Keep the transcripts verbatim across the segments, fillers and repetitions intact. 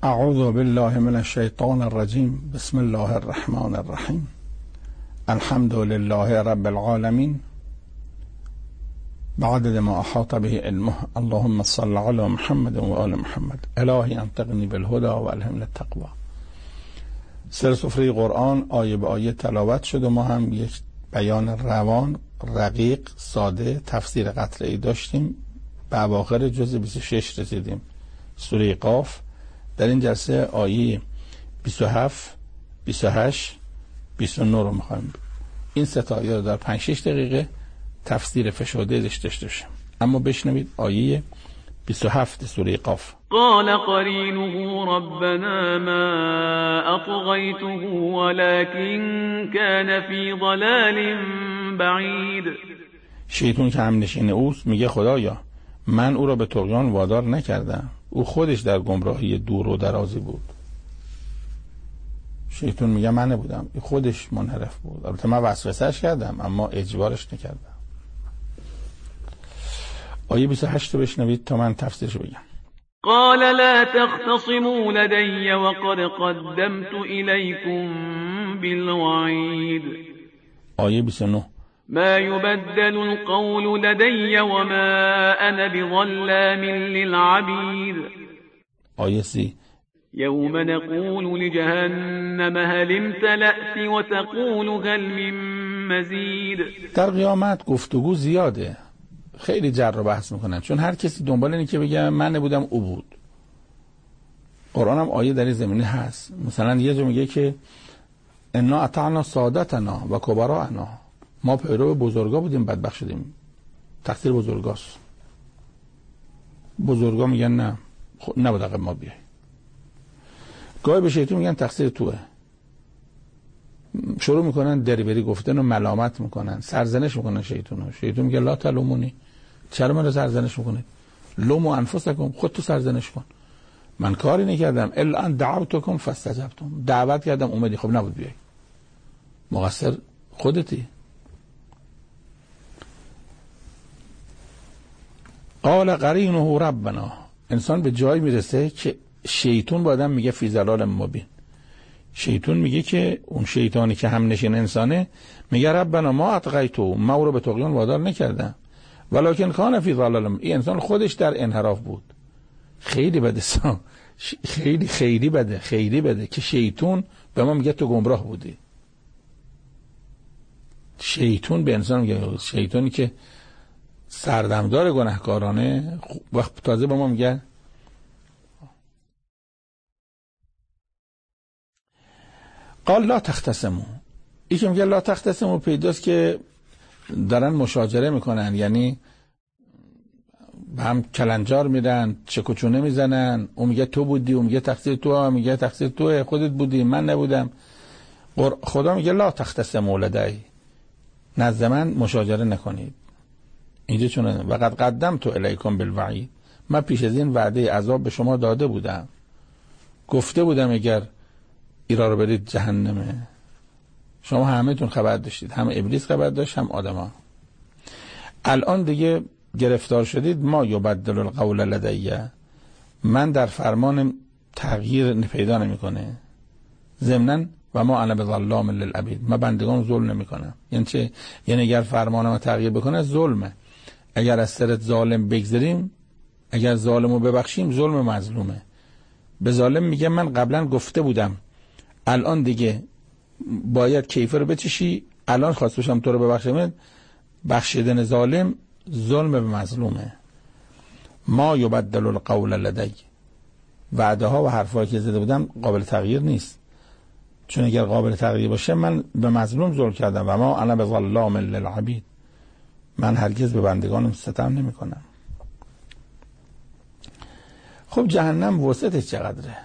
اعوذ بالله من الشیطان الرجیم. بسم الله الرحمن الرحیم. الحمد لله رب العالمین بعدد ما احاط به علمه. اللهم صل علی محمد و آل محمد. الهی انطقنی بالهدى و الهمنی التقوی. سر سفره قرآن آیه به آیه تلاوت شد و ما هم یک بیان روان، رقیق، ساده، تفسیر قطعی داشتیم. به اواخر جزء بیست و شش رسیدیم، سوره قاف. در این جلسه آیه بیست و هفت، بیست و هشت، بیست و نه رو میخوایم این سه تا آیه رو در پنج شش دقیقه تفسیر فشرده داشته باشیم. اما بشنوید آیه بیست و هفت سوره قاف. قال قرینه ربنا ما اطغیته ولكن كان فی ضلال بعید. شیطان که همنشین اوست میگه خدایا من او را به طغیان وادار نکردم، او خودش در گمراهی دور و درازی بود. شیطان میگه من نبودم، خودش منحرف بود. البته من وسوسه‌اش کردم اما اجبارش نکردم. آیه بیست و هشت رو بشنوید تا من تفسیرش بگم. قال لا تختصموا لدي وقد قدمت إليكم بالوعيد. آیه بیست و نه. ما يبدل القول لدي وما أنا بظلام للعبيد. آیه سی. يوم نقول لجهنم هل امتلأت وتقول هل من مزيد. در قیامت گفتگو زیاده، خیلی جر و بحث میکنن، چون هر کسی دنبال اینه که بگه من نبودم او بود. قرآن هم آیه در این زمینه هست. مثلا یه جا میگه که انا اطعنا سادتنا و کبراءنا، ما پیرو بزرگا بودیم بدبخت شدیم. تقصیر بزرگاست. بزرگا میگن نه خب نبود عقب ما بیای. گاهی به شیطان میگن تقصیر توه. شروع میکنن دریبری گفتن و ملامت میکنن، سرزنش میکنن شیطانو. شیطان میگه لا تلومونی، چرا من رو سرزنش میکنید؟ لومو انفسکم، خود تو سرزنش کن. من کاری نکردم الا ان دعوتکم فاستجبتم، دعوت کردم اومدی، خب نبود بیای. مقصر خودتی. قال قرینه ربنا. انسان به جایی میرسه که شیطان با آدم میگه فی ضلال مبین. شیطان میگه که اون شیطانی که هم نشین انسانه میگه ربنا ما اطغیته، ما او رو به طغیان وادار نکردم ولکن کان فی ضلال. این انسان خودش در انحراف بود. خیلی بده، خیلی خیلی بده، خیلی بده که شیطان به ما میگه تو گمراه بودی. شیطان به انسان میگه، شیطانی که سردمدار گناهکارانه وقت تازه به ما میگه قال لا تختصموا. این که میگه لا تختصموا پیداست که دارن مشاجره میکنن، یعنی به هم کلنجار میدن، چکوچونه میزنن. اون میگه تو بودی، اون میگه تقصیر تو، میگه تقصیر تو، خودت بودی، من نبودم. خدا میگه لا تختصموا لدی، نزد من مشاجره نکنید. اینجا چونه وقد قدمت الیکم بالوعید، من پیش از این وعده عذاب به شما داده بودم، گفته بودم اگر ایرا رو برید جهنمه. شما همه تون خبر داشتید، هم ابلیس خبر داشت هم آدما. الان دیگه گرفتار شدید. ما یبدل القول لدیه، من در فرمان تغییر پیدا نمیکنه. ضمناً و ما انا بظلام للعبید، من بندگان ظلم نمیکنم. یعنی چه؟ یعنی اگر فرمانم تغییر بکنه ظلمه. اگر از سرت ظالم بگذاریم، اگر ظالمو ببخشیم ظلم مظلومه. به ظالم میگه من قبلا گفته بودم، الان دیگه باید کیفر رو بچشی، الان خواست بشم تو رو ببخشم. بخشیدن ظالم ظلم به مظلومه. ما یبدل القول لدی، وعده ها و حرفایی که زده بودم قابل تغییر نیست، چون اگر قابل تغییر باشه من به مظلوم ظلم کردم و ما انا بظلام للعبید، من هرگز به بندگانم ستم نمی کنم. خب جهنم وسعتش چقدره؟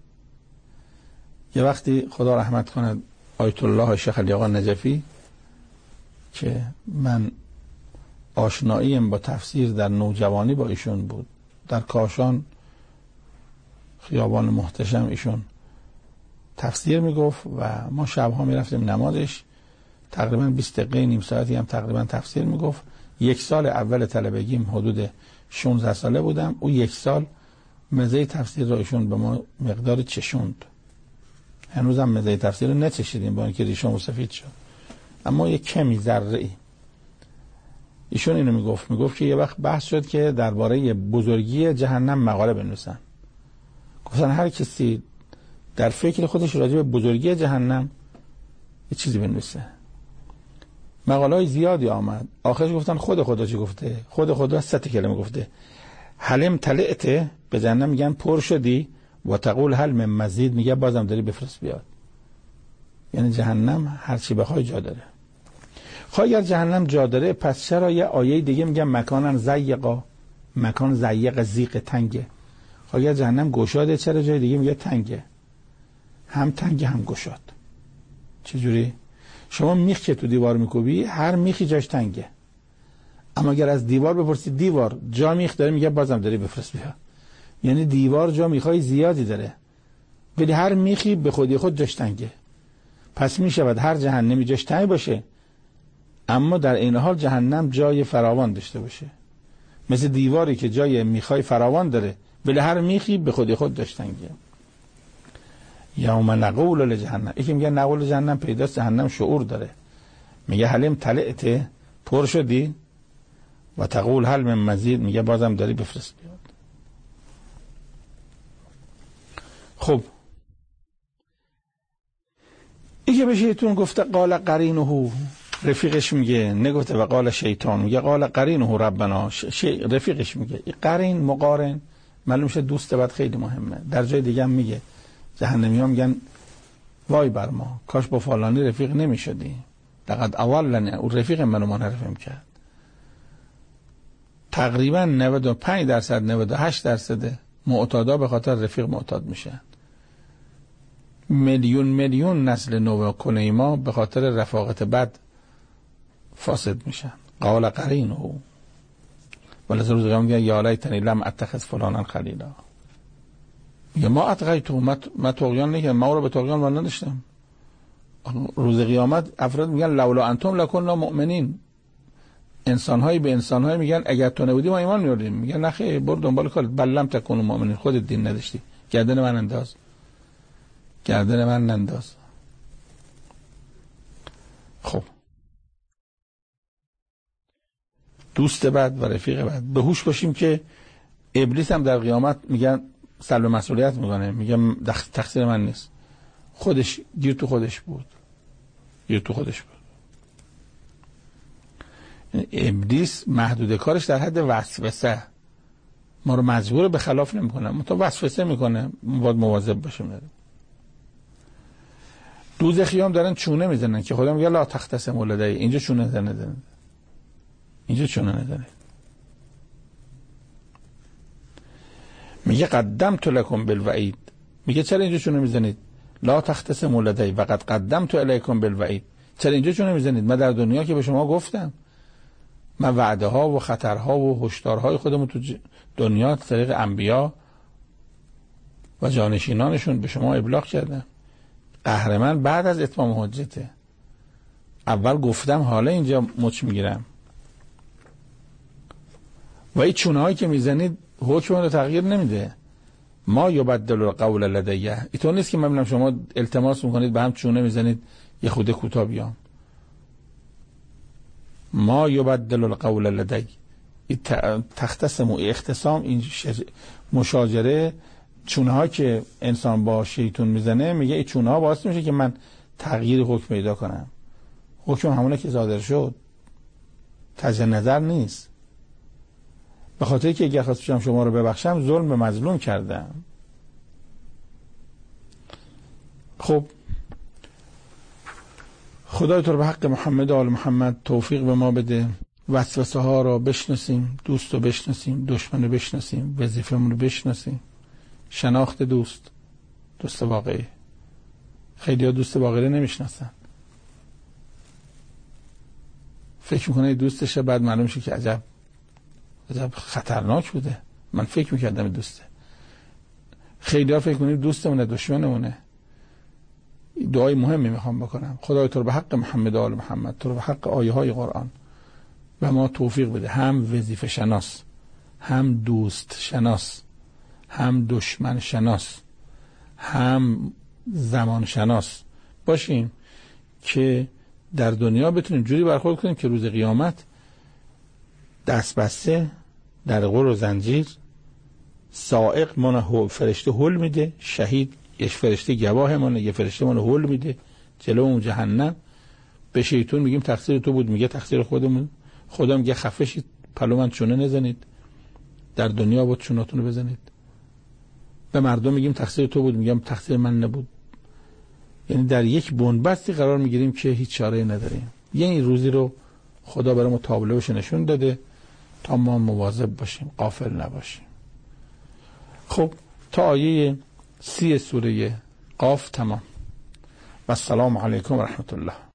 یه وقتی خدا رحمت کنه آیت الله شیخ علی آقا نجفی که من آشناییم با تفسیر در نوجوانی با ایشون بود، در کاشان خیابان محتشم ایشون تفسیر میگفت و ما شبها میرفتیم نمازش. تقریبا بیست دقیقه نیم ساعتی هم تقریبا تفسیر میگفت. یک سال اول طلبگیم حدود شانزده ساله بودم. او یک سال مزه تفسیر را ایشون به ما مقدار چشوند. هنوز هم مزه تفسیر رو نچشیدیم با اینکه ریشمون سفید شد، اما یک کمی ذره ای. ایشون اینو میگفت میگفت که یه وقت بحث شد که درباره بزرگی جهنم مقاله بنویسن. گفتن هر کسی در فکر خودش راجع به بزرگی جهنم یه چیزی بنویسه. مقاله های زیادی آمد. آخرش گفتن خود خدا چی گفته؟ خود خدا سه تا کلمه گفته. حلم تلعته، به جهنم میگن پر شدی، و تقول هل من مزید، میگه بازم داری بفرست بیاد. یعنی جهنم هر چی بخوای جا داره. خب اگر جهنم جا داره، پس چرا یه آیه دیگه میگه مکانن ضیقا، مکان ضیق زیق تنگه. خب اگر جهنم گشاده، چرا جای دیگه میگه تنگه؟ هم تنگه هم گشاد. چجوری؟ شما میخ که تو دیوار میکوبی، هر میخی جاش تنگه، اما اگر از دیوار بپرسی دیوار جا میخ داره، میگه بازم داری بفرست بیا. یعنی دیوار جا میخای زیادی داره، ولی هر میخی به خودی خود جاش تنگه. پس میشود هر جهنمی جاش تنگ باشه، اما در این حال جهنم جای فراوان داشته باشه. مثل دیواری که جای میخای فراوان داره، ولی هر میخی به خودی خود جاش تنگه. یوم نقول لجهنم، یکی میگه نقول جهنم پیداست، جهنم شعور داره، میگه حلیم تلعته، پر شدی، و تقول هل من مزید، میگه بازم داری بفرست بیاد. خب یکی به شیطان گفته قال قرینه، رفیقش میگه نگفته و قال شیطان، میگه قال قرینه ربنا، رفیقش میگه. قرین مقارن معلوم شه دوست بد خیلی مهمه. در جای دیگه هم میگه جهنمی ها میگن وای بر ما، کاش با فلانی رفیق نمیشدی، لقد اولنی، اون رفیق منو منحرف میکرد. تقریبا نود و پنج درصد نود و هشت درصد معتادا به خاطر رفیق معتاد میشن. میلیون میلیون نسل نو کنه ما به خاطر رفاقت بد فاسد میشن. قال قرینه، ولی روز قیامت میگه یا لیتنی لم اتخذ فلانا خلیلا. میگه ما اتقیتو، ما طغیان نکردم، ما رو به طغیان وارد نداشتم. روز قیامت افراد میگن لولا انتم لکننا مؤمنین، انسان‌هایی به انسان‌هایی میگن اگر تو نبودی ما ایمان می‌آوردیم. میگن نه خیر، برو دنبال کارت، بل لم تکونوا مؤمنین، خودت دین نداشتی، گردن من انداز، گردن من انداز. خب دوست بد و رفیق بد، به هوش باشیم که ابلیس هم در قیامت میگن سلب مسئولیت میکنه، میگه تقصیر من نیست، خودش گیر تو خودش بود، گیر تو خودش بود. ابلیس محدود کارش در حد وسوسه، ما رو مجبور به خلاف نمیکنه، متو وسوسه میکنه، باید مواظب باشیم. دوزخی هم دارن چونه میزنن که خدا میگه لا تختصموا لدی، اینجا چونه نزنید، اینجا چونه نزنید. میگه قدمت لکم بالوعید، میگه چرا اینجا چونه میزنید؟ لا تختصموا لدی و قد قدمت الیکم بالوعید، چرا اینجا چونه میزنید؟ من در دنیا که به شما گفتم، من وعده ها و خطرها و هشدارهای خودمون تو دنیا طریق انبیا و جانشینانشون به شما ابلاغ کردم. قهرمان بعد از اتمام حجته، اول گفتم حالا اینجا مچ میگیرم. و این چونه هایی که میزنید حکم رو تغییر نمیده. ما یبدل القول لدیه، اینطور نیست که من ببینم شما التماس میکنید به هم چونه میزنید یه خوده کوتاه بیام. ما یبدل القول لدی، تختصم و اختصام، این مشاجره، چونه ها که انسان با شیطون میزنه، میگه این چونه ها باعث میشه که من تغییر حکم پیدا کنم. حکم همونه که صادر شد، تجه نظر نیست. به خاطر که اگر خواستم شما رو ببخشم ظلم به مظلوم کردم. خب خدای تو رو به حق محمد و آل محمد توفیق به ما بده، وسوسه ها رو بشناسیم، دوست رو بشناسیم، دشمن رو بشناسیم، وظیفه‌مون رو بشناسیم. شناخت دوست، دوست واقعی. خیلی ها دوست واقعی نمیشناسن، فکر میکنه دوستشه، بعد معلوم شه که عجب عجب خطرناک بوده، من فکر میکردم دوسته. خیلی ها فکر کنید دوستمونه دشمنمونه. دعای مهمی میخوام بکنم، خدای تو رو به حق محمد و آل محمد، تو رو به حق آیه های قرآن و ما توفیق بده، هم وظیفه شناس، هم دوست شناس، هم دشمن شناس هم زمان شناس باشیم که در دنیا بتونیم جوری برخورد کنیم که روز قیامت دست بسته در غر و زنجیر، سائق منو فرشته هول میده، شهید یک فرشته گواه منو، یه فرشته منو هول میده جلو اون جهنم. به شیطان میگیم تقصیر تو بود، میگه تقصیر خودمون. خدا میگه خفه شید، پلو من چونه نزنید، در دنیا بود چوناتونو بزنید. به مردم میگیم تقصیر تو بود، میگم تقصیر من نبود. یعنی در یک بنبستی قرار میگیریم که هیچ چاره نداریم. یعنی روزی رو خدا برامون تابلوش نشون داده تا ما مواظب باشیم، غافل نباشیم. خب تا آیه سی سوره قاف تمام. و السلام علیکم و رحمت الله.